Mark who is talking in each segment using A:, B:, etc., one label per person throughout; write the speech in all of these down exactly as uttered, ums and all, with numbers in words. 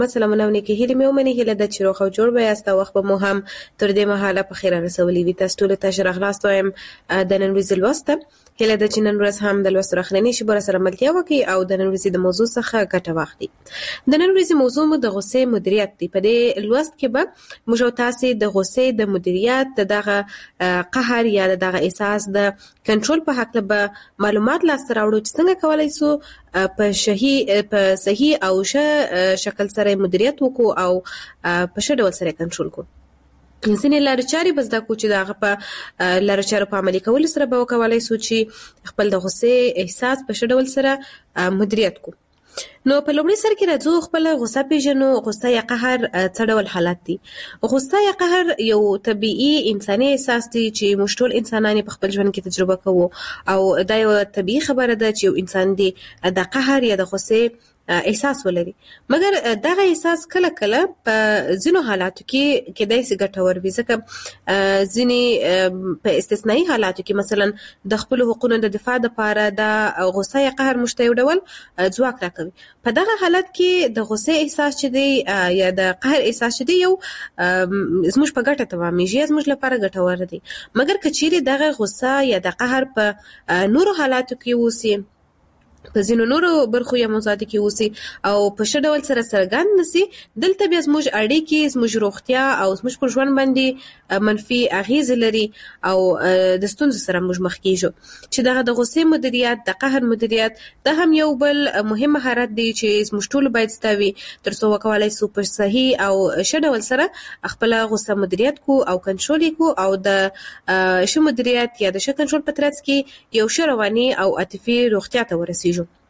A: سلامونه نیکې هیلې مې ومني. هیله ده چې روغ او جوړ به یاست او وخت به مو هم تر دې مهاله په خیر رسولي وي. تاسو ټولو ته ښه راغلاست وایم د نن ورځې لوست ته. هیله ده چې نن ورځ هم د لوست اخرنۍ شیبه سره ملتیا وکړي او د نن ورځې د موضوع څخه ګټه واخلي. د نن ورځې موضوع مو د غصې مدیریت دی. په دې لوست کې به موږ او تاسو د غصې د مدیریت د دغه قهر یا د دغه احساس د کنټرول په حق له معلومات لاسته راوړو چې څنګه کولای شو په صحیح په صحیح او ښه شکل سره مدیریت وکړو او په ښه ډول سره کنټرول کړو. ځینې لارې چارې به زده کړو چې د هغه په لارو چارو په عملي کولو سره به وکولای شو چې خپل د غصې احساس په ښه ډول سره مدیریت کړو. نو په لومړي سر کې راځو خپل غصه پیژنو. غصه یا قهر څه ډول حالت دی؟ غصه یا قهر یو طبيعي انساني احساس دی چې موږ ټول انسانان په خپل ژوند کې تجربه کوو او دا یو طبيعي خبره ده چې یو انسان دی د قهر یا د غصې احساس ولري. مګر دغه احساس کله کله په ځینو حالاتو کې کېدای شي ګټور وي، ځکه ځینې په استثنایی حالاتو کې مثلا د خپل حقوقو د دفاع لپاره د غصه یا قهر مشته یو ډول ځواک راکوي. په دغه حالت کې د غصې احساس چې دی یا د قهر احساس چې دی یو زموږ په ګټه تمامېږي، زموږ لپاره ګټور دی. مګر کچېرې دغه غصه یا د قهر په نورو حالاتو کې وسی، په ځینو نورو برخو یا موضوعاتو کې اوسي او په ښه ډول سره څرګند نشي، دلته بیا زموږ اړیکې، زموږ روغتیا او زموږ پر ژوند باندې منفي اغیز لري او د ستونزو سره موږ مخ کیږو. چې دغه د غصې مدیریت، د قهر مدیریت، دا هم یو بل مهم مهارت دی چې زموږ ټول باید ستوي ترڅو وکولای شو په صحیح او ښه ډول سره خپل غصه مدیریت کو او کنټرول کو او د ښه مدیریت یا د ښه کنټرول په ترڅ کې یو ښه رواني او عاطفي روغتیا ته ورسیږو.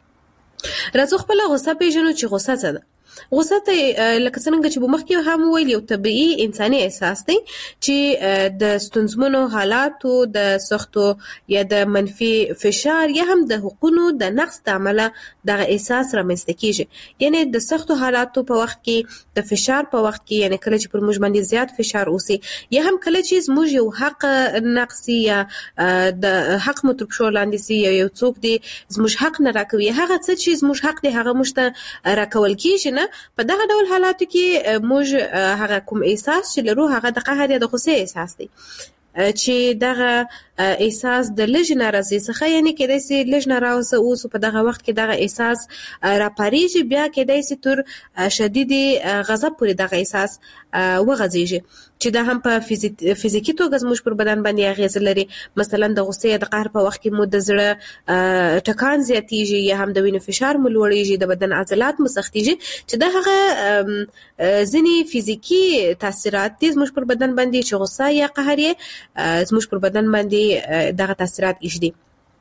A: راځو خپل غصه پیژنو چې غصه څه ده. غصه ته لکه څنګه چې مخکې هم ویل یو طبيعي انساني احساس دی چې د ستونزمنو حالاتو، د سختو یا د منفي فشار یا هم د حقوقو د نقص د عمله دغه احساس رامنځته کیږي. یعنی د سختو حالاتو په وخت کې، د فشار په وخت کې، یعنی کله چې پر موږ باندې زیات فشار اوسي یا هم کله چې موږ یو حق نقصي یا د حق مترپشو لاندې سي یا یو څوک دی زموږ حق نه راکوي، هغه څه چې زموږ حق دی هغه موږ ته راکول کیږي. په دغه ډول حالاتو کې موږ هغه کوم احساس چې لرو هغه د قهر یا د غصې احساس دی چې دغه احساس د لږ ناراضي څخه، یعنی کېدای شي لږ ناراضه اوس په دغه وخت کې دغه احساس راپاریږي، بیا کېدای شي تر شدید غضب پورې دغه احساس وغځيږي چې دا هم په فزیکی توګه زموږ پر بدن باندې اغیز لري. مثلا د غصې یا د قهر په وخت کې مو د زړه ټکان زیاتیږي یا هم د وینې فشار مو لوړیږي، د بدن عضلات مو سختیږي چې دا هغه ځینی فزیکی تاثیرات دي زموږ پر بدن باندې چې غصه یا قهر یې زموږ پر بدن باندې دغه تاثیرات ایږدي.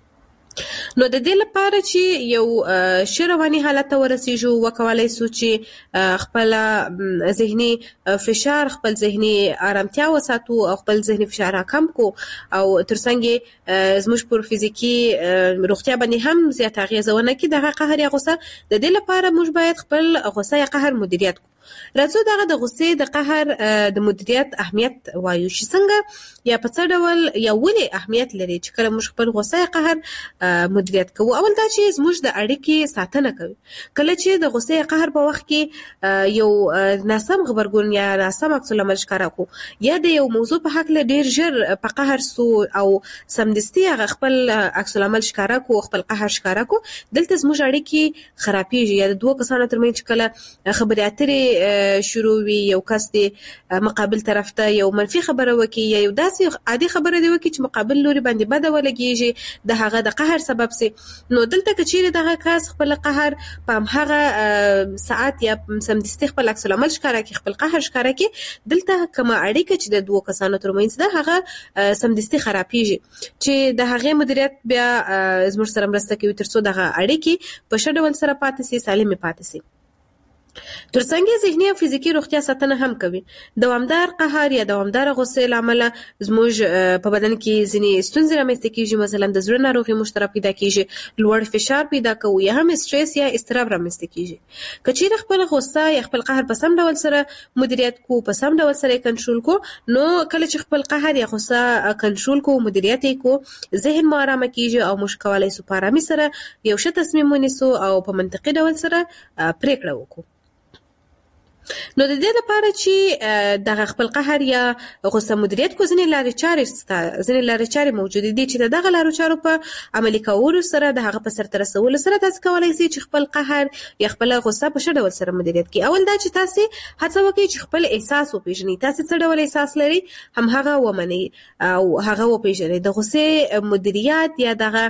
A: نو د دې لپاره چې یو ښه رواني حالت ته ورسیږو، وکولای شو چې خپل ذهني فشار، خپل ذهني آرامتیا وساتو او خپل ذهني فشار کم کو او ترڅنګ زموږ پر فزیکی روغتیا باندې هم زیات اغیز ونه کړي دغه قهر یا غصه. د دې لپاره موږ باید خپل غصه یا قهر مدیریت کو. راځو دغه د غصې د قهر د مدیریت اهمیت وایو چې څنګه یا په څه ډول یا ولې اهمیت لري چې کله موږ خپل غصه یا قهر مدیریت کوو. اول دا چې زموږ د اړیکې ساتنه کوي. کله چې د غصې یا قهر په وخت کې یو ناسم غبرګون یا ناسم عکس العمل ښکاره کو یا د یو موضوع په حق له ډیر ژر په قهر سو او سمدستي هغه خپل عکس العمل ښکاره کو، خپل قهر ښکاره کو، دلته زموږ اړیکې خرابېږي. یا د دوه کسانو ترمنځ کله خبرې اترې شروع وي، یو کس دی مقابل طرف ته یو منفي خبره وکي یا یو داسې عادي خبره دی وکي چې مقابل لوري باندې بده ولګيږي، د هغه د قهر سبب سي. نو دلته کچېره دغه کس خپل قهر په هغه ساعت یا سمدستي خپل عکس العمل ښکاره کوي، خپل قهر ښکاره کوي، دلته کومه اړیکه چې د دوه کسانو ترمنځ ده هغه سمدستي خرابېږي چې د هغه مدیریت بیا زموږ سره مرسته کوي ترڅو دغه اړیکې په ښه ډول سره پاتې سي، سالمې پاتې سي. ترڅنګ ذهني او فزیکی روغتیا ساتنه هم کوي. دوامدار قهر یا دوامدار غصې لامل زموږ په بدن کې ځینې ستونزې رامنځته کیږي، مثلا د زړه ناروغي مشترک پیدا کیږي، لوړ فشار پیدا کوي یا هم استرس یا اضطراب رامنځته کیږي. کچېره خپل غصه یا خپل قهر په سم ډول سره مدیریت کو، په سم ډول سره کنټرول کو، نو کله چې خپل قهر یا غصه کنټرول کو، مدیریت کو، ذهن مو آرام کیږي او موږ کولای شو په آرامۍ سره یو ښه تصمیم ونیسو او په منطقي ډول سره پریکړه وکړو. نو د دې لپاره چې دغه خپل قهر یا غوسه مدیریت کو ځینې لارې چارې ځینې لارې چارې موجودې دي چې دغه لارو چارو په عملي کولو سره د هغه په سرته رسولو سره تاسو کولای شئ چې خپل قهر یا خپل غوسه په ښه ډول سره مدیریت کړئ. اول دا چې تاسو هڅه وکړئ چې خپل احساس وپېژنئ. تاسو څه ډول احساس لرئ هم هغه ومنئ او هغه وپېژنئ. د غوسې مدیریت یا دغه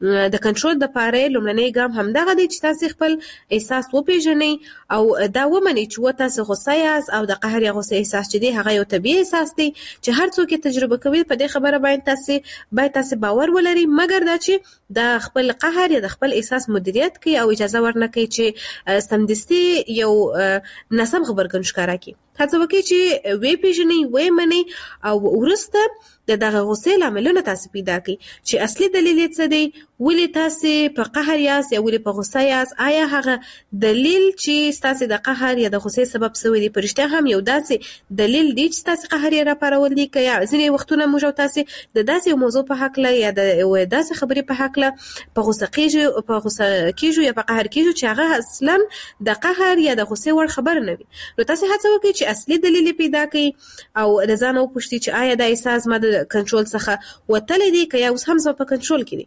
A: د کنټرول د پاره لومړنی ګام هم دغه دی چې تاسو خپل احساس وپېژنئ او دا ومنئ چې و تاسو غوسه یاست او د قهر یا غوسه احساس چې دی هغه یو طبيعي احساس دی چې هر څوک یې تجربه کوي. په دې خبره باندې تاسو باید تاسو باور ولرئ، مګر دا چې د خپل قهر یا د خپل احساس مدیریت کوي او اجازه ورنکړي چې سمدستي یو ناسم خبرګون ښکارا کړي. هڅه وکړئ چې وی پیژنئ، وی منئ او وروسته د دغه غوسې لاملونه تاسو پیدا کړئ چې اصلي دلیل یې څه دی، ولې تاسو په قهر یاست یا ولې په غوسه یاست. آیا هغه دلیل چې تاسو د قهر یا د غوسې سبب شوی دی په رښتیا هم یو داسې دلیل دی چې تاسو قهر یې راپارول دي، که یا ځینې وختونه موږ تاسو د داسې موضوع په حق له یا د داسې خبرې په حق له په غوسه کېږو په غوسه کېږو یا په قهر کېږو چې هغه اصلا د قهر یا د غوسې وړ خبر نه وي. نو تاسو هڅه وکړئ چې اصلي دلیل پیدا کړئ او د ځان وپوښتئ چې آیا دا احساس ما د کنټرول څخه وتلی دی که یا اوس هم زما په کنټرول کې دی.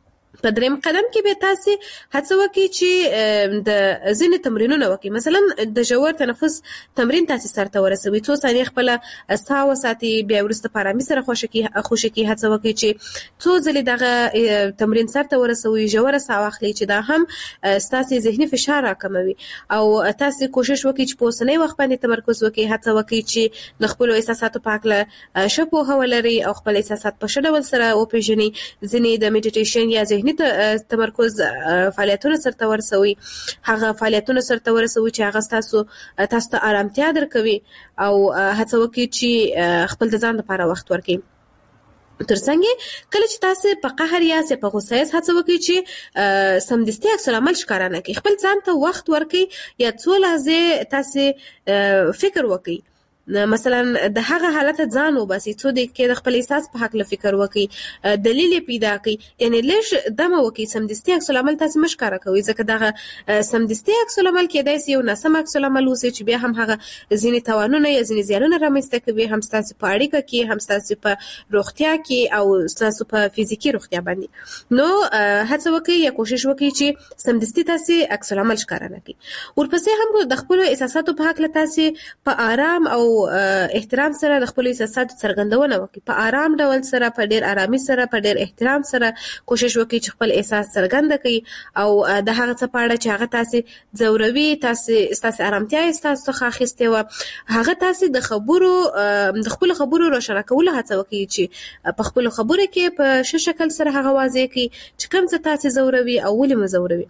A: په دریم قدم کې به تاسو هڅه وکړئ چې د ځینې تمرینونه وکړئ. مثلا د ژور تنفس تمرین تاسو سره ورسوي، څو ثانیې خپل ساه وساتئ، بیا وروسته په آرامۍ سره خوشې کړئ خوشې کړئ. هڅه وکړئ چې څو ځلې دغه تمرین سره ورسوي، ژوره ساه واخلئ چې دا هم ستاسو ذهني فشار راکموي او تاسو کوشش وکړئ چې په اوسنۍ وخت باندې تمرکز وکړئ. هڅه وکړئ چې د خپل احساساتو په اړه ښه پوهه ولرئ او خپل احساسات په ښه ډول سره وپېژنئ. ځینې د میډیټیشن یا ذهني تمرکز فعالیتونه سره ورسوي، هغه فعالیتونه سره ورسوي چې هغه تاسو تاسو ته آرامتیا درکوي او هڅه وکړئ چې خپل د ځان لپاره وخت ورکړئ. ترڅنګ کله چې تاسو په قهر یا په غوسه یاست هڅه وکړئ چې سمدستي عکس العمل ښکاره نه کړئ. خپل ځان ته وخت ورکړئ یا څو لحظې تاسو فکر وکړئ. مثلا د هغه حالت ځان وباسي، څو دقیقې د خپل احساس په حق له فکر وکړئ، دلیل پیدا کړئ، یعنی لږ دمه وکړئ. سمدستي عکس العمل تاسو مش کار کوي ځکه دغه سمدستي عکس العمل کېدای شي یو ناسم عکس العمل وسی چې بیا هم هغه ځینې توانونه یا ځینې زیانونه رامنځته کوي، هم تاسو په اړیکه کې، هم تاسو په روغتیا کې او تاسو په فزیکی روغتیا باندې. نو هڅه وکړئ یا کوشش وکړئ چې سمدستي تاسو عکس العمل ښکاره نه کړئ. ورپسې هم د خپل احساساتو په حق له تاسو په آرام او احترام سره د خپل احساساتو څرګندونه وکړي. په آرام ډول سره، په ډیر آرامي سره، په ډیر احترام سره کوشش وکړي چې خپل احساس څرګند کړي او د هغه څه په اړه چې هغه تاسو ځوروي، تاسو تاسو آرامتیا تاسو څخه اخیستې و، هغه تاسو د خبرو د خپل خبرو روښانه کولو هڅه وکړي چې په خپل خبرو کې په ښه شکل سره هغه واضح کړي چې کوم څه تاسو ځوروي او ولې مو ځوروي.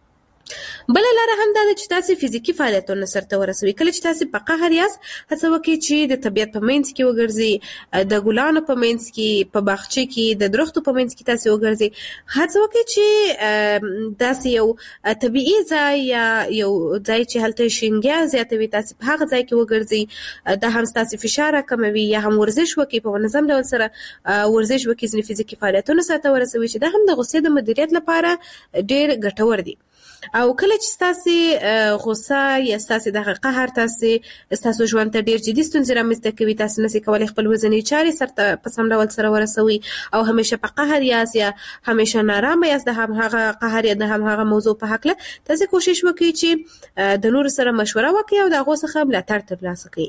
A: بل لاره هم دا چې تاسو فزیکی فعالیتونه سره ورسوي. کله چې تاسو په قهر یاست هڅه وکړئ چې د طبیعت په منځ کې وګرځئ، د ګلانو په منځ کې، په باغچه کې، د درختو په منځ کې تاسو وګرځئ. هڅه وکړئ چې تاسو یو طبیعي ځای یا یو ځای چې هلته شینګیا زیاتوي تاسو په هغه ځای کې وګرځئ. دا هم تاسو فشار کموي. یا هم ورزش وکړئ، په منظم ډول سره ورزش وکړئ، ځینې فزیکی فعالیتونه سره ورسوي چې دا هم د غوسې د مدیریت لپاره ډېر ګټور دي. او کله چې تاسو غوسه یا تاسو د قهر تاسو تاسو ژوند ته ډیر جدي ستونزې رامنځته کوي، تاسو نشئ کولای خپل ورځنی چارې سره په سم ډول سره ورسوي او همیشه په قهر یاست یا همیشه نارامه یاست د هم هغه قهر یا د هم هغه موضوع په حق له تاسو کوشش وکړئ چې د نور سره مشوره وکړئ او د غوسه څخه ملاتړ ترلاسه کړئ.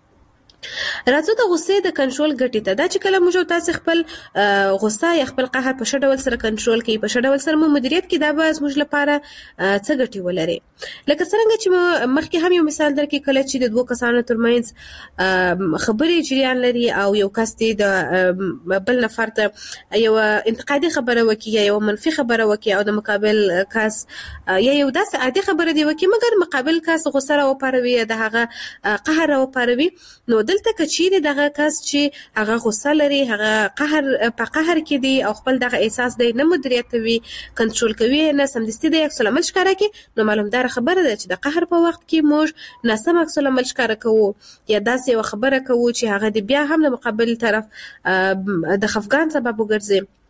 A: راځو د غوسې د کنټرول ګټې ته. دا چې کله موږ تاسو خپل غوسه یا خپل قهر په ښه ډول سره کنټرول کړئ، په ښه ډول سره مو مدیریت کړئ، دا به موږ لپاره څه ګټې ولري. لکه څنګه چې مخکې هم یو مثال درکړم، کله چې د دوه کسانو ترمنځ خبرې جریان لري او یو کس د بل نفر ته یو انتقادي خبره وکړي یا یو منفي خبره وکړي او د مقابل کس یا یو داسې عادي خبره دی وکړي مګر مقابل کس غوسه راوپاروي یا د هغه قهر راوپاروي، نو دلته کچېرې دغه کس چې هغه غوسه لري، هغه قهر په قهر کې دی او خپل دغه احساس دی نه مدیریتوي، کنټرول کوي، نه سمدستي د عکس العمل ښکاره کوي، نو معلومدار خبره ده چې د قهر په وخت کې موږ ناسم عکس العمل ښکاره کوو یا داسې یو خبره کوو چې هغه د بیا هم د مقابل طرف د خفګان سبب وګرځي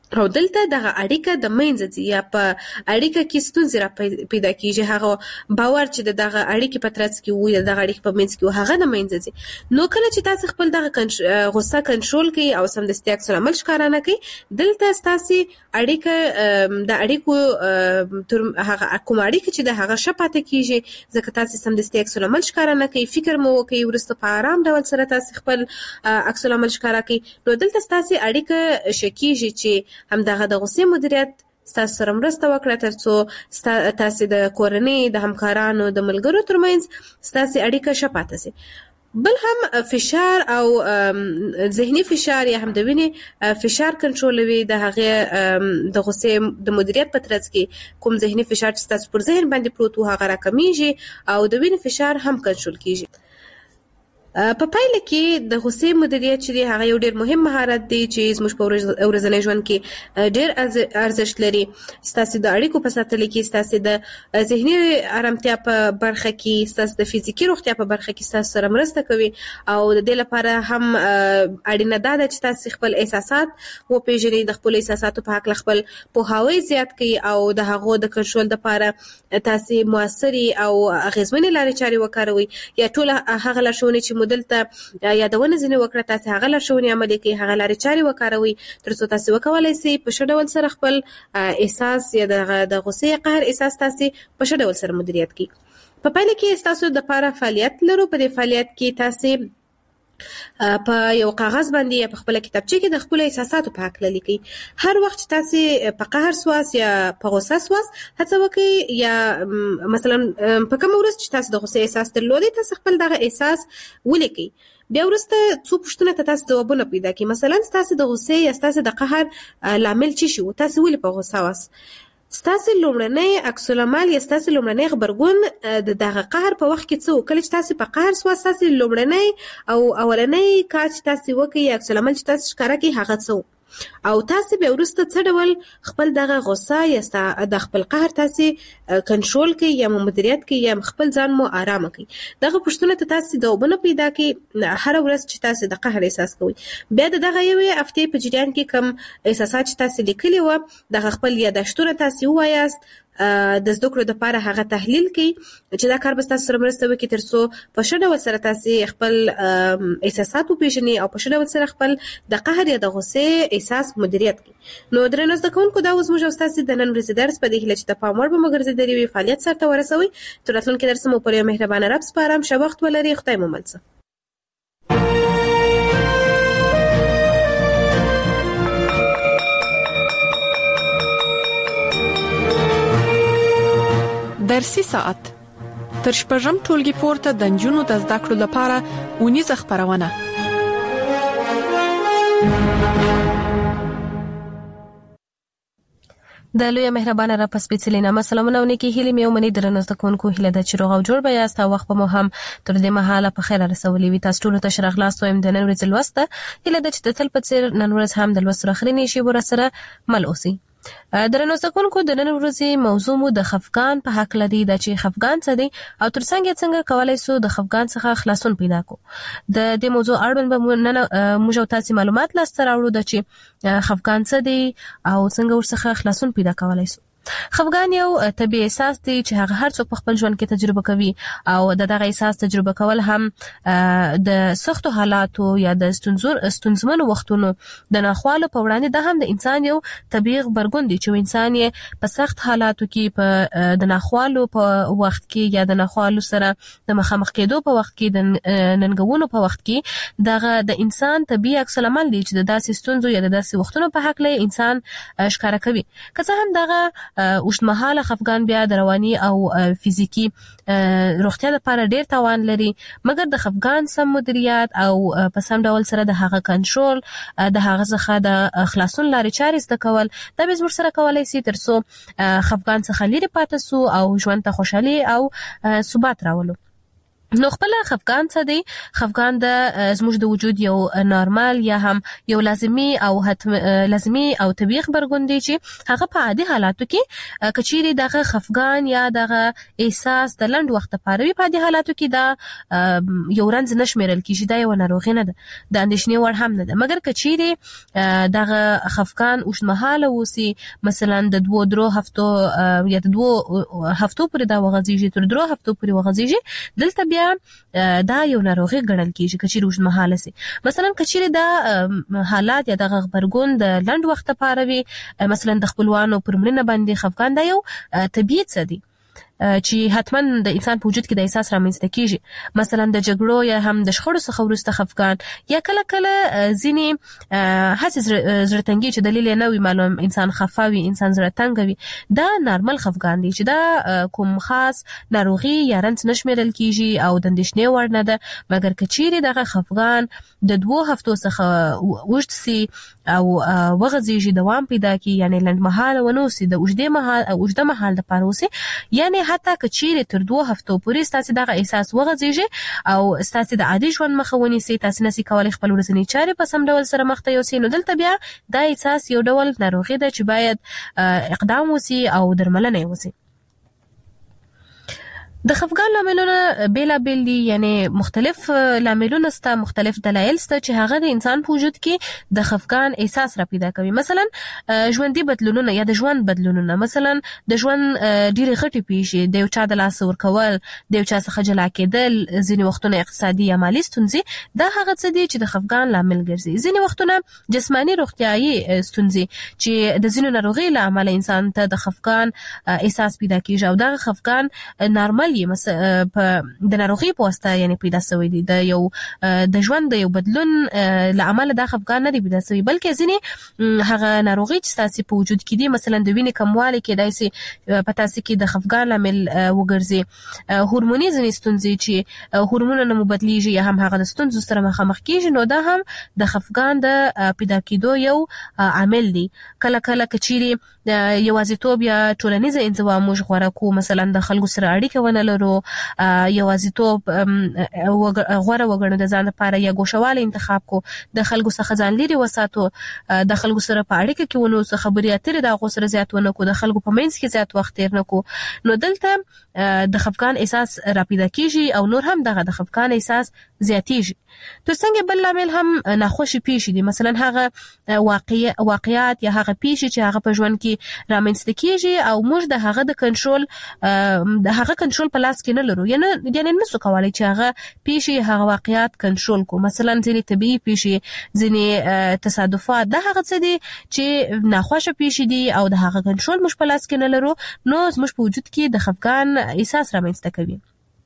A: او دلته دغه اړیکه د منځ ځي یا په اړیکه کې ستونزې را پیدا کیږي، هغه باور چې دغه اړیکې په ترڅ کې وي دغه اړیکې په منځ کې وي هغه د منځ ځي. نو کله چې تاسو خپل دغه غوسه کنټرول کړئ او سمدستي عکس العمل ښکاره نه کړئ، دلته تاسو اړیکه د اړیکو تر هغه کوم اړیکه چې د هغه شپاته کیږي ځکه تاسو سمدستي عکس العمل ښکاره نه کړئ، فکر مو وکړئ، ورسته په آرام ډول سره تاسو خپل عکس العمل ښکاره کړئ. نو دلته تاسو اړیکه شکیږي چې هم دغه د غصې مدیریت ستاسو سره مرسته وکړه ترڅو تاسو د کورنۍ د همکارانو د ملګرو ترمنځ ستاسو اړیکه شپاته شي. بل هم فشار او ذهني فشار یا هم د وینې فشار کنټرولوي، د هغه د غصې د مدیریت په ترڅ کې کوم ذهني فشار چې تاسو پر ذهن باندې پروت وو هغه راکمیږي او د وینې فشار هم کنټرول کیږي. په پایله کې د غصې مدیریت چې دی هغه یو ډېر مهم مهارت دی چې زموږ په ورځني ژوند کې ډېر ارزښت لري. ستاسو د اړیکو په ساتلو کې، ستاسو د ذهني آرامتیا په برخه کې، ستاسو د فزیکي روغتیا په برخه کې ستاسو سره مرسته کوي او د دې لپاره هم اړینه ده چې تاسو خپل احساسات وپېژنئ، د خپل احساساتو په حق خپل پوهاوی زیات کړئ او د هغو د کنټرول لپاره تاسو موثري او اغیزمنې لارې چارې وکاروئ. یا ټول هغه لارښوونې چې مدلته یادونه ځنې وکړه تاسو هغه لارښوونې عملي کړئ، هغه لارې چارې وکاروئ ترڅو تاسو وکولای شئ په ښه ډول سره خپل احساس یا د غصې قهر احساس تاسو په ښه ډول سره مدیریت کړئ. په پایله کې تاسو د لپاره فعالیت لرو. په دې فعالیت کې تاسو په یو کاغذ باندې یا په خپل کتابچه کې د خپل احساساتو په حق لیکئ. هر وخت چې تاسو په قهر سواس یا په غوسه سواس هڅه وکړئ یا مثلا په کوم ورځ چې تاسو د غوسې احساس درلودئ تاسو خپل دغه احساس ولیکئ. بیا ورسته څو پوښتنه ته تاسو ځوابونه پیدا کړئ. مثلا تاسو د غوسې یا تاسو د قهر لامل څه شو، تاسو ولې په غوسه واست، ستاسو لومړنی عکس العمل یا ستاسو لومړنی غبرګون د دغه قهر په وخت کې څه، کله چې تاسو په قهر سواست تاسو لومړنی او اولنی کار چې تاسو وکړئ عکس العمل چې تاسو ښکاره کړئ هغه څه او تاسو به ورسته څه ډول خپل دغه غوسه یا د خپل قهر تاسو کنټرول کړئ یا مدیریت کړئ یا خپل ځان مو آرام کړئ. دغه پوښتنه ته تاسو ځوابونه پیدا کړئ هر ورځ چې تاسو د قهر احساس کوئ. بیا دغه یوې هفتې په جریان کې کوم احساسات چې تاسو لیکلي و دغه خپل یادښتونه تاسو ووایاست، د زده کړو لپاره هغه تحلیل کړئ چې دا کار به تاسو سره مرسته وکړي ترڅو په ښه ډول سره تاسو خپل احساسات وپېژنئ او په ښه ډول سره خپل د قهر یا د غوسې احساس مدیریت کړئ. نو درنو زده کوونکو دا اوس موږ ستاسو د نن ورځې درس په دې هیله چې د پام وړ به مو ګرځېدلی وي فعالیت سرته ورسوئ. تر راتلونکي درس مو پر یو مهربانه رب سپارم. ښه وخت ولرئ. خدای مو مل شه.
B: درسي ساعت تر شپږم ټولګي پورته د نجونو د زده کړو لپاره اونیزه خبرونه.
A: د لوی مهربانه را پس سپېڅلې نامه سلامونه ونکي هیله مې ومني درنو زده کوونکو هیله ده چې روغ او جوړ به یاست او وخت به مو هم تر دې مهاله په خیر رسولي وي. تاسو ټول ته ښه راغلاست وایم د نن ورځې لوسته هیله ده چې د تل په څیر نن ورځ هم د لوست راخرینې شي ورسره مل اوسئ. درنو زده کوونکو د نن ورځې موضوع مو د خفګان په حق لري دا چې خفګان څه دی او ترڅنګ څنګه کولای شو د خفګان څخه خلاصون پیدا کو. د دې موضوع اړوند به نن موږ تاسو معلومات لاسته راوړو د چې خفګان څه دی او څنګه ورڅخه خلاصون پیدا کولای شو. خفګان یو طبيعي احساس دی چې هغه هر څوک په خپل ژوند کې تجربه کوي او د دغه احساس تجربه کول هم د سختو حالاتو یا د ستونزمنو وختونو د ناخوالو په وړاندې د هم د انسان یو طبيعي غبرګون دی چې انسان یې په سخت حالاتو کې په د ناخوالو په وخت کې یا د ناخوالو سره د مخامخ کېدو په وخت کې د ننګونو په وخت کې دغه د انسان طبيعي عکس العمل دی چې د داسې ستونزو یا د داسې وختونو په حق له انسان ښکارا کوي. که څه هم دغه اوږدمهاله خفګان بیا د رواني او فزیکی روغتیا لپاره ډیر تاوان لري، مګر د خفګان سم مدیریت او په سم ډول سره د هغه کنټرول د هغه څخه د خلاصون لارې چارې زده کول دا به زموږ سره کولای شي ترڅو خفګان څخه لرې پاتې سو او ژوند ته خوشحالي او ثبات راولو. نو خپل خفقان څه دی؟ خفقان د زموږ د وجود یو نارمال یا هم یو لازمی او حتم لازمی او طبيعي خبرګون دی چې هغه په عادي حالاتو کې کچيري دغه خفقان یا دغه احساس د لنډ وخت لپاره وي، په عادي حالاتو کې دا یو رنځ نشمیرل کیږي، دا یو ناروغي نه ده، د اندېښنې وړ هم نه ده. مګر کچيري دغه خفقان اوږدمهاله وسی، مثلا د دوه درو هفتو یا د دوه هفتو پورې دا وغځيږي، تر درو هفتو پورې وغځيږي، دلته بیا دا یو ناروغي ګڼل کیږي کچيري اوږدمهاله سي. مثلا کچيري دا حالات یا د خبرګون د لنډ وخت لپاره وي، مثلا د خپلوانو پر مړینه باندې خفقان دا یو طبيعي څه دی چې حتما د انسان په وجود کې د احساس رامنځته کیږي. مثلا د جګړو یا هم د شخړو څخه وروسته خفقان، یا کله کله ځینې هڅې زړه تنګي چې دلیل نه وي معلوم، انسان خفه وي، انسان زړه تنګ وي، دا نارمل خفقان دی چې دا کوم خاص ناروغي یا رنځ نشمیرل کیږي او د اندېښنې وړ نه ده. مګر کچيري دغه خفقان د دوه هفتو څخه وښت سي او وغځيږي، دوام پیدا کی، یعنی لنډمهاله ونوسي، د اوږدې مهال اوږده مهال لپاره وسي، یعنی حتی کچيري تر دوه هفتو پورې ستاسو دغه احساس وغځيږي او ستاسو د عادي ژوند مخه ونیسي، تاسو نسي کولای خپل ورځنی چارې په سم ډول سره مخته یوسئ، نو دلته بیا دا احساس یو ډول ناروغي ده چې باید اقدام وسي او درملنه وسي. د خفقان لاملونه بیلا بیل دي، یعنی مختلف لاملونه ستا، مختلف دلایل ستا چې هغه د انسان په وجود کې د خفقان احساس را پیدا کوي. مثلا ژوندۍ بدلونونه یا د ژوند بدلونونه، مثلا د ژوند ډېرې غټې پیښې، د یو چا د لاس ورکول، د یو چا څخه جلا کېدل، ځینې وختونه اقتصادي یا مالي ستونزې، دا هغه څه دي چې د خفقان لامل ګرځي. ځینې وختونه جسماني روغتیايي ستونزې چې د ځینو ناروغیو له امله انسان ته د خفقان احساس پیدا کیږي او دغه خفقان نارمل په د ناروغي په واسطه یعنی پیدا شوی دی، د یو د ژوند د یو بدلون له امله دا خفقان نه دی پیدا شوی، بلکې ځینې هغه ناروغي چې تاسو په وجود کې دي، مثلا د وینې کموالی کې داسي په تاسو کې د خفقان لامل وګرځي، هورموني ځینې ستونزې چې هورمونونه مو بدلیږي یا هم هغه د ستونزو سره مخامخ کیږي، نو دا هم د خفقان د پیدا کېدو یو عامل دی. کله کله کچيري یوازیتوب یا ټولنیز انزوا موږ غوړه کو، مثلا د خلکو سره اړیکه ونه لرو، یوازیتوب غوړه وګڼو د ځان لپاره، یا ګوښوالی انتخاب کو، د خلکو څخه ځان لري وساتو، د خلکو سره په اړیکه کې ونو څه خبرې اترې د هغو سره زیات ونه کو، د خلکو په منځ کې زیات وخت تیر نه کو، نو دلته د خفقان احساس را پیدا کیږي او نور هم دغه د خفقان احساس زیاتیږي. تر څنګه بل لامل هم ناخوشي پیښې دي، مثلا هغه واقع واقعیات یا هغه پیښې چې هغه په ژوند کې رامنځته کیږي او موږ د هغه د کنټرول د هغه کنټرول په لاس کې نه لرو، یعنی یعنی نسو کولای چې هغه پیښې هغه واقعیات کنټرول کو. مثلا ځینې طبيعي پیښې، ځینې تصادفات، دا هغه څه دي چې ناخوښه پیښې دي او د هغه کنټرول موږ په لاس کې نه لرو، نو زموږ په وجود کې د خفقان احساس رامنځته کوي.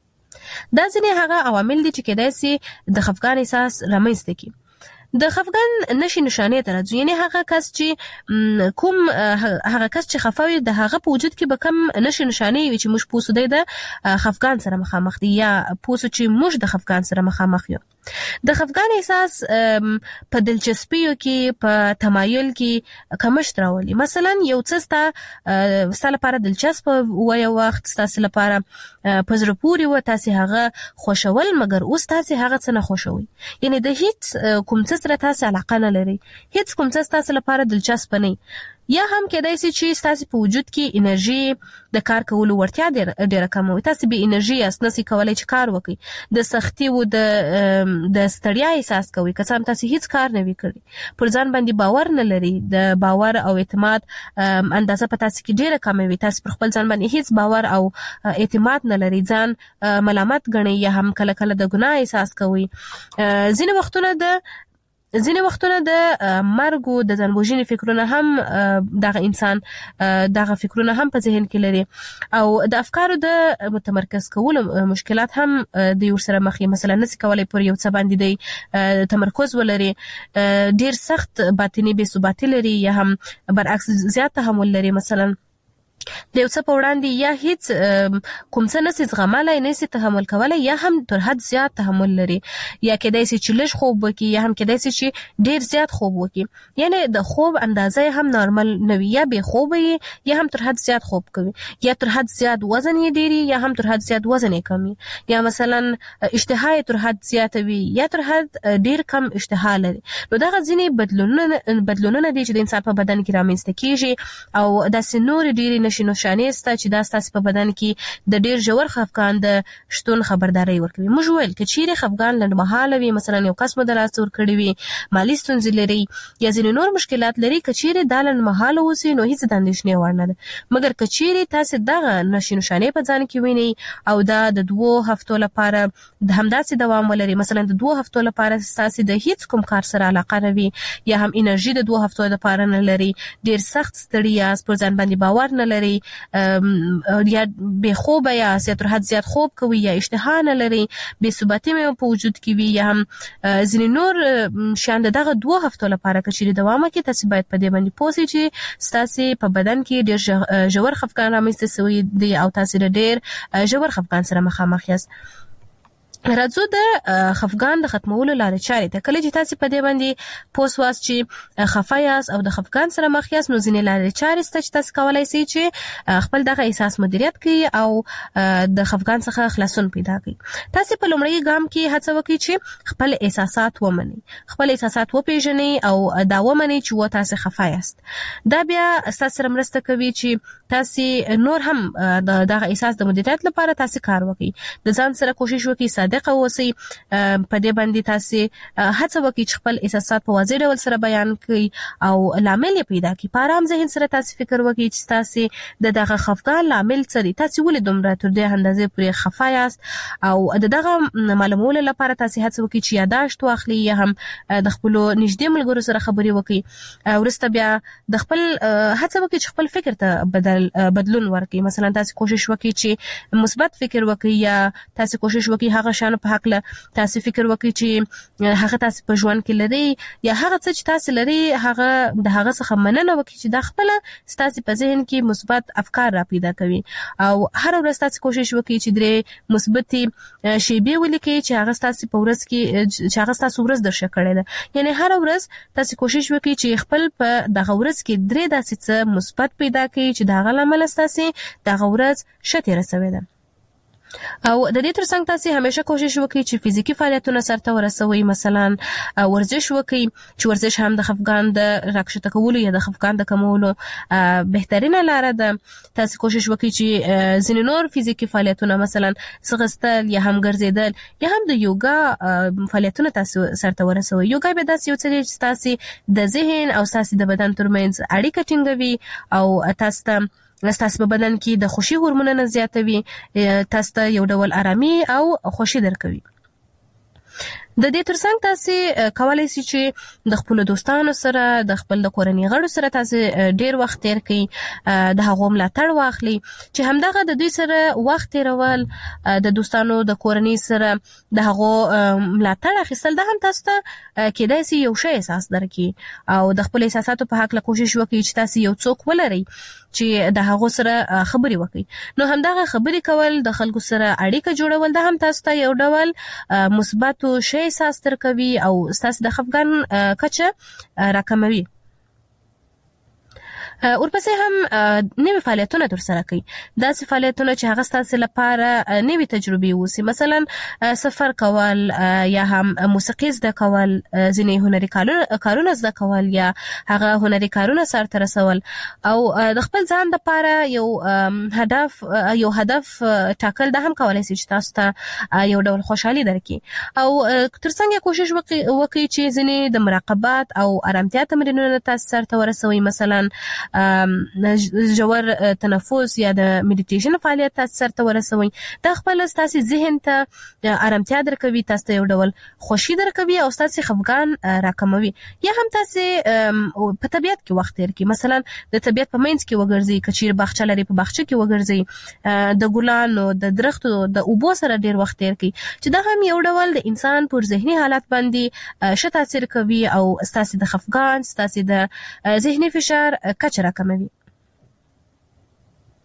A: دا ځینې هغه عوامل دي چې کېدای شي د خفقان احساس رامنځته کړي. د خفقان نشي نشانې ته راځي، یعنی هغه کس چې کوم هغه کس چې خفوي د هغه په وجود کې به کم نشي نشانې وي چې موږ پوسو دی د خفقان سره مخامخ دي، یا پوسو چې موږ د خفقان سره مخامخ یو. د خفقان احساس په دلچسپیو کې، په تمایل کې کمښت راولي. مثلا یو څه ستا ستا لپاره دلچسپ و، یو وخت ستاسو لپاره په زړه پورې و، تاسو هغه خوښول، مګر اوس تاسو هغه څه نه خوښوئ، یعنی د هیڅ کوم څه سره تاسو علاقه نه لري، هیڅ کوم څه تاسو لپاره دلچسپ نه. یا هم کېدای شي چې تاسو په وجود کې انرژي د کار کولو ورتیا ډیره کم وي، تاسو به انرژي اسنه سي کولای چې کار وکړي، د سختي او د د ستړیا احساس کوي، که څنګه تاسو هیڅ کار نه وکړي، پر ځان باندې باور نه لري، د باور او اعتماد اندازه په تاسو کې ډیره کم وي، تاسو پر خپل ځان باندې هیڅ باور او اعتماد نه لري، ځان ملامت ګڼئ، یا هم کله کله د ګناه احساس کوي. ځینې وختونه د ځینې وختونه د مرګ او د ځانوژنې فکرونه هم دغه انسان دغه فکرونه هم په ذهن کې لري، او د افکارو د متمرکز کولو مشکلات هم د یو سره مخ، مثلا نس کولای پر یو څه باندې دی تمرکز ولري، ډیر سخت باطنی بې ثباتی لري، یا هم برعکس زیات تحمل لري. مثلا د یو څه په وړاندې یا هیڅ کوم څه نسي زغملای نسي تحمل کولای یا هم تر حد زیات تحمل لري یا کېدای شي چې لږ خوب وکړي یا هم کېدای شي چې ډیر زیات خوب وکړي یعنی د خوب اندازه هم نارمل نه وي یا به خوب وي یا هم تر حد زیات خوب کوي یا تر حد زیات وزن یې ډیری یا هم تر حد زیات وزن یې کمی یا مثلا اشتها تر حد زیات وي یا تر حد ډیر کم اشتها لري نو دا ځینې بدلونونه بدلونونه دي چې د انسان په بدن کې رامنځته کیږي او د سنور ډیری نشي نشانې ستا چې دا ستاسو په بدن کې د ډیر ژور خفګان د شتون خبرداري ورکوي موږ ویل چې چیرې خفګان لنډمهاله وي مثلا یو کس مو دلاس ور کړی وي مالی ستونزې لري یا ځینې نور مشکلات لري کچېره د لنډمهاله وسی نو هیڅ د اندېښنې وړ نه ده مګر کچېره تاسو دغه نشي نشانې په ځان کې ویني او دا د دوه هفتو لپاره د همداسې دوام ولري مثلا د دوه هفتو لپاره تاسو د هیڅ کوم کار سره علاقه نه وي یا هم انرژي د دوه هفتو لپاره نه لري ډیر سخت ستړیا پر ځان باندې باور نه لري یا به خوب یا تر حد زیات خوب کوي یا اشتها نه لري به ثباتي مې په وجود کې وي یا هم ځینې نور شان دغه دوه هفتو لپاره کچېره دوام کوي تاسو باید په دې باندې پوه شئ چې تاسو په بدن کې ډیر ژور خفګان رامنځته شوی دی او تاسو ډیر ژور خفګان سره مخامخ یاست راځو د خفګان د ختمولو لارې چارې ته کله چې تاسو په دې باندې پوسواس چې خفه یاست او د خفګان سره مخ یاست نو ځینې لارې چارې ست چې تاسو کولای شئ چې خپل دغه احساس مدیریت کړئ او د خفګان څخه خلاصون پیدا کړئ تاسو په لومړی ګام کې هڅه وکړئ چې خپل احساسات ومنئ خپل احساسات وپیژنئ او دا ومنئ چې و تاسو خفه یاست دا بیا تاسو سره مرسته کوي چې تاسو نور هم دغه احساس د مدیریت لپاره تاسو کار وکړئ د ځان سره کوشش وکړئ دغه اوسئ په دې باندې تاسو هڅه وکړئ چې خپل احساسات په واضح ډول سره بیان کړئ او لامل یې پیدا کړئ په آرام ذهن سره تاسو فکر وکړئ چې تاسو د دغه خفګان لامل څه دی تاسو ولې دومره تر دې اندازې پورې خفه یاست او د دغه معلومولو لپاره تاسو هڅه وکړئ چې یاداشت واخلئ یا هم د خپل نږدې ملګرو سره خبرې وکړئ ورسته بیا د خپل هڅه وکړئ چې خپل فکر ته بدل بدلون ورکړئ مثلا تاسو کوشش وکړئ چې مثبت فکر وکړئ یا تاسو کوشش وکړئ هغه شان په حق له تاسو فکر وکړئ چې هغه تاسو په ژوند کې لري یا هغه څه چې تاسو لري هغه د هغه څخه مننه وکړئ چې د خپل تاسو په ذهن کې مثبت افکار را پیدا کوي او هر ورځ تاسو کوشش وکړئ چې درې مثبتي شیبې ولیکئ چې هغه تاسو په ورځ کې چې هغه تاسو ورځ درشه کړی ده یعنی هر ورځ تاسو کوشش وکړئ چې خپل په دغه ورځ کې درې داسې څه مثبت پیدا کړئ چې دغه لامل تاسو دغه ورځ شته رسوي ده او د دې ترڅنګ تاسو همیشه کوشش وکړئ چې فزیکی فعالیتونه سره ورسوي مثلا ورزش وکړئ چې ورزش هم د خفګان د راکښته کولو یا د خفګان د کمولو بهترینه لاره ده تاسو کوشش وکړئ چې ځینې نور فزیکی فعالیتونه مثلا څغستل یا هم ګرځیدل یا هم د یوګا فعالیتونه تاسو سره ورسوي یوګا به داسې یو څه چې تاسو د ذهن او تاسو د بدن ترمنځ اړیکه ټینګوي او تاسو تاسو په بدن کې د خوشي هورمونونه زیاتوي تاسو ته یو ډول آرامي او خوشي درکوي د دې ترڅنګ تاسو کولای شئ چې د خپل دوستانو سره د خپل د کورنۍ غړو سره تاسو ډیر وخت تیر کړئ د هغو ملاتړ واخلئ چې همدغه د دوی سره وخت تیرول د دوستانو د کورنۍ سره د هغو ملاتړ اخیستل د هم تاسو ته کېدای شي یو شی احساس درکړي او د خپل احساساتو په حق له کوشش وکړئ چې تاسو یو څوک ولرئ چې د هغو سره خبرې وکړي نو همدغه خبرې کول د خلکو سره اړیکه جوړول د هم تاسو ته یو ډول مثبت شی احساس درکوي او تاسو د خفګان کچه راکموي ورپسې هم نوې فعالیتونه تر سره کوي داسې فعالیتونه چې هغه ستاسو لپاره نوې تجربې وسی مثلا سفر کول یا هم موسیقي زده کول ځینې هنري کارونه زده کول یا هغه هنري کارونه سره رسول او د خپل ځان لپاره یو هدف یو هدف ټاکل د هم کولای شي چې تاسو ته یو ډول خوشحالي درکړي او ترڅنګ کوشش وکړئ چې ځینې د مراقبت او آرامتیا تمرینونه تاسو سره ورسوي مثلا جوړ تنفس یا د میډیټیشن فعالیت تاسو سره ورسوي د خپل تاسو ذهن ته آرامتیا درکوي تاسو ته یو ډول خوشي درکوي او تاسو خفګان راکموي یا هم تاسو په طبيعت کې وخت تیر کړئ مثلا د طبيعت په منځ کې وګرځئ کچیر باغچه لري په باغچه کې وګرځئ د ګلانو د درختو د اوبو سره ډیر وخت تیر کړئ چې دا هم یو ډول د انسان پر ذهني حالت باندې ښه تاثیر کوي او تاسو د خفګان تاسو د ذهني فشار کچه راکموي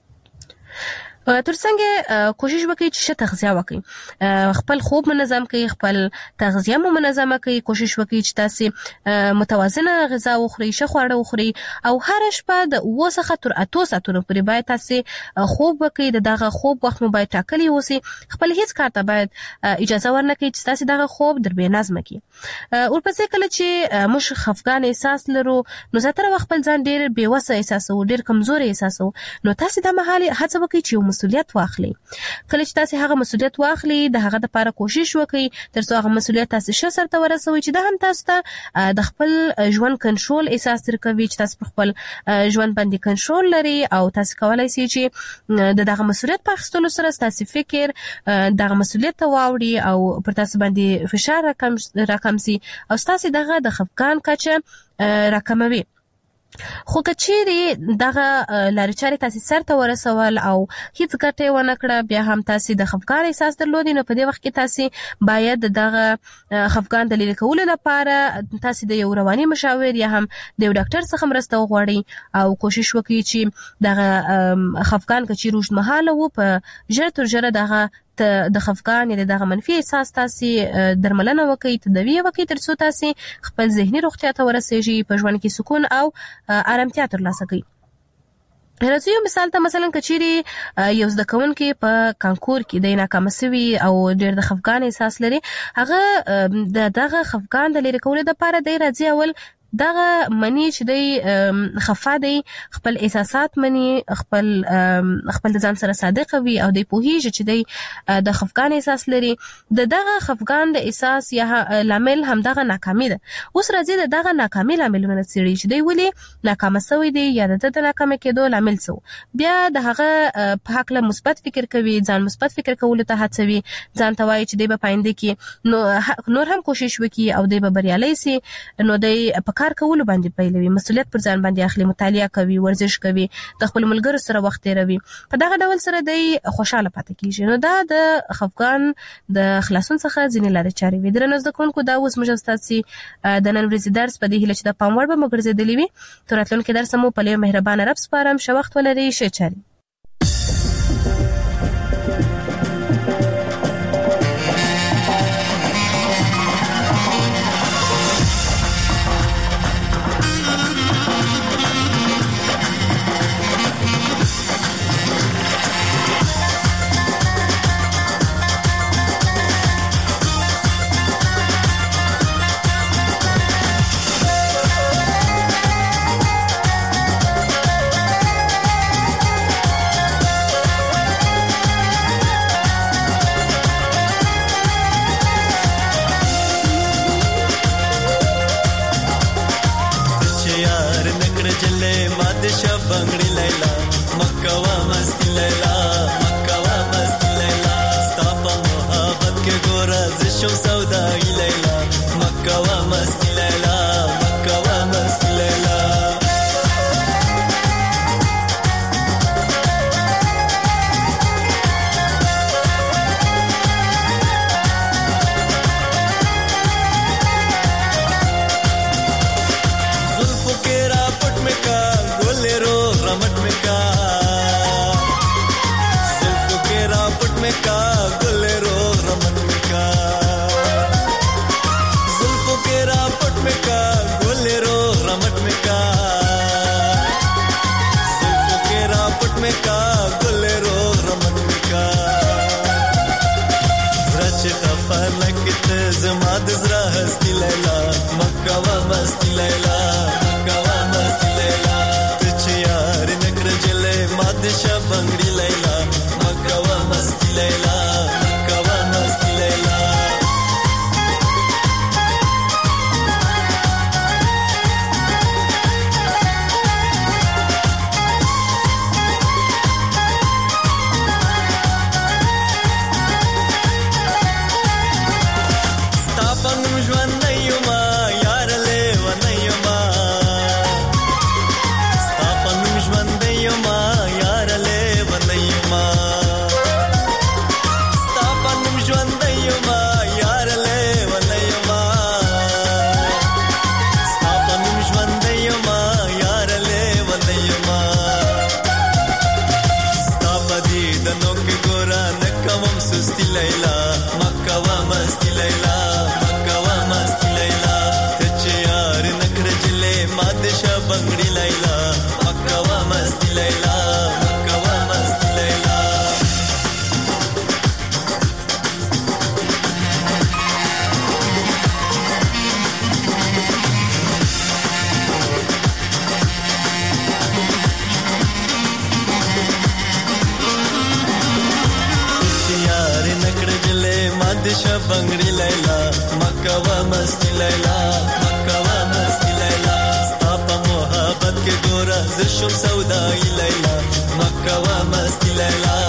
A: ترڅنګ کوشش وکړئ چې ښه تغذیه وکړئ، خپل خوب منظم کړئ، خپل تغذیه مو منظمه کړئ، کوشش وکړئ چې تاسو متوازنه غذا وخورئ، ښه خواړه وخورئ او هر شپه د اوه څخه تر اتو ساعتونو پورې باید تاسو خوب وکړئ. د دغه خوب وخت مو باید ټاکلی اوسي، خپل هیڅ کار ته باید اجازه ورنکړئ چې تاسو دغه خوب در بې نظمه کړي. ورپسې کله چې موږ خفګان احساس لرو نو زیاتره وخت خپل ځان ډېر بې وسه احساسوو، ډېر کمزوري احساسوو، نو تاسو د مهال هڅه وکړئ چې مسؤلیت واخلي. کله چې تاسو هغه مسؤلیت واخلي د هغه لپاره کوشش وکړئ ترڅو هغه مسؤلیت تاسو ښه سرته ورسوي چې د هم تاسو ته د خپل ژوند کنټرول احساس درکوي، چې تاسو په خپل ژوند باندې کنټرول لري او تاسو کولای شئ چې د دغه مسؤلیت په اخیستلو سره تاسو فکر دغه مسؤلیت ته واوړي او پر تاسو باندې فشار راکم راکم سي او تاسو دغه د خفګان کچه راکموي. خو کچېری دغه لارې چارې تاسو سرته ورسول او هیڅ ګټه ونه کړه، بیا هم تاسو د خفګان احساس درلودي، نو په دې وخت کې تاسو باید دغه خفګان د لرې کولو لپاره تاسو د یو رواني مشاور یا هم د یو ډاکټر څخه مرسته وغواړئ او کوشش وکړئ چې دغه خفګان کچې روښ مهاله وو په ژر تر ژره دغه د خفګان یا دغه منفي احساس تاسو درملنه وکړئ، تداوی وکړئ ترڅو تاسو خپل ذهني روغتیا ته ورسیږئ، په ژوند کې سکون او آرامتیا ترلاسه کړئ. راځي یو مثال ته مثلا کچېری یو زده کوونکی په کانکور کې د ناکام شوی او ډېر د خفګان احساس لري، هغه د دغه خفګان د لرې کولو لپاره دی راځي اول دغه منی چې دی خفا دی، خپل احساسات منی، خپل خپل ځان سره صادق وي او دی پوهیږي چې دی د خفګان احساس لري. د دغه خفګان د احساس یا لامل هم دغه ناکامي ده. اوس راځي د دغه ناکامي لاملونه څېړي چې دی ولې ناکام شوی دی یا د د ناکامه کېدو لامل څه، بیا د هغه په هکله مثبت فکر کوي، ځان مثبت فکر کولو ته هڅوي، ځان ته وایي چې دی به پاینده کې نو نور هم کوشش وکړي او دی به بریالی سي، نو دی کار کولو باندې پیلوي، مسؤلیت پر ځان باندې اخلي، مطالعه کوي، ورزش کوي، د خپل ملګرو سره وخت تیروي، په دغه ډول سره دی خوشاله پاتې کیږي. نو دا د خفګان د خلاصون څخه ځینې لارې چارې وي. درنو زده کوونکو دا اوس موږ ستاسو د نن ورځې درس په دې هیله چې د پام وړ به مو ګرځېدلی وي. تر راتلونکي درس مو په لوی مهربانه رب سپارم. ښه وخت ولرئ، ښه چارې.
C: بنگړی لیلا مکوا مستی لیلا مکوا مستی لیلا ستا په محبت کې ګورا زشم سوداګی لیلا مکوا مستی لیلا مکوا مستی لیلا زما د زړه هستی لیلا مکوا مستی لیلا مکوا مستی لیلا ته چې یار نکړه جلې ما د شب بنگړی لیلا مکوا مستی لیلا مکوا مستی لیلا مستی لیلا مکه وا مستی لیلا تچ یار نکرجلې ماده شه بنگړي لیلا مکه وا مستی لیلا مکه وا مستی لیلا مادشا بنگړي لیلا مکه وا مستی لیلا مکه وا مستی لیلا ستا په محبت کې ګورا ز شم سودای لیلا مکه وا مستی لیلا